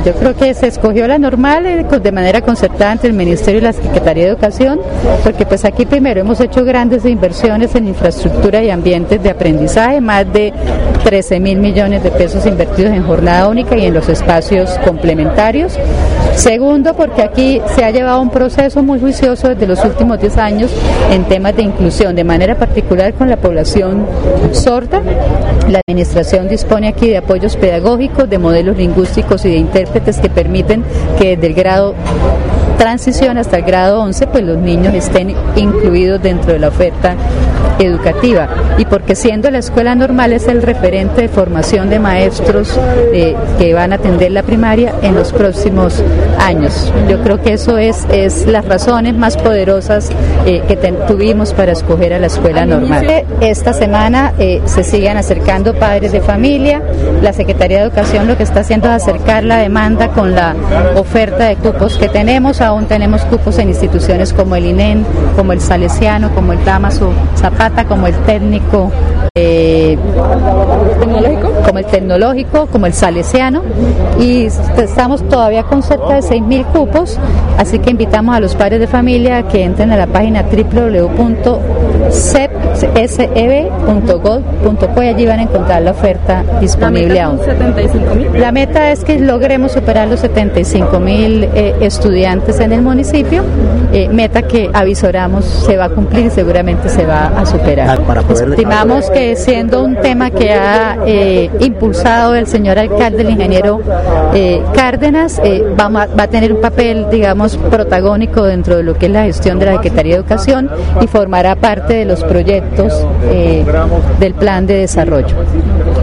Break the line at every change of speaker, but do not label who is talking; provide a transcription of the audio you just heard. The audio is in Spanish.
Yo creo que se escogió la normal de manera concertada entre el Ministerio y la Secretaría de Educación, porque pues aquí primero hemos hecho grandes inversiones en infraestructura y ambientes de aprendizaje, más de 13.000 millones de pesos invertidos en jornada única y en los espacios complementarios. Segundo, porque aquí se ha llevado un proceso muy juicioso desde los últimos 10 años en temas de inclusión, de manera particular con la población sorda. La administración dispone aquí de apoyos pedagógicos, de modelos lingüísticos y de intérpretes que permiten que desde el grado transición hasta el grado 11, pues los niños estén incluidos dentro de la oferta educativa, y porque siendo la escuela normal es el referente de formación de maestros que van a atender la primaria en los próximos años. Yo creo que eso es las razones más poderosas que tuvimos para escoger a la escuela normal. Esta semana se siguen acercando padres de familia. La Secretaría de Educación lo que está haciendo es acercar la demanda con la oferta de cupos que tenemos. Aún tenemos cupos en instituciones como el INEN, como el Salesiano, como el Damaso Zapata, como el técnico, como el tecnológico, como el Salesiano, y estamos todavía con cerca de 6.000 cupos, así que invitamos a los padres de familia a que entren a la página www.seb.gov.co y allí van a encontrar la oferta disponible aún. La meta es que logremos superar los 75.000 estudiantes en el municipio, meta que avisoramos se va a cumplir y seguramente se va a superar. Estimamos que siendo un tema que ha impulsado el señor alcalde, el ingeniero Cárdenas, va a tener un papel, digamos, protagónico dentro de lo que es la gestión de la Secretaría de Educación y formará parte de los proyectos del plan de desarrollo.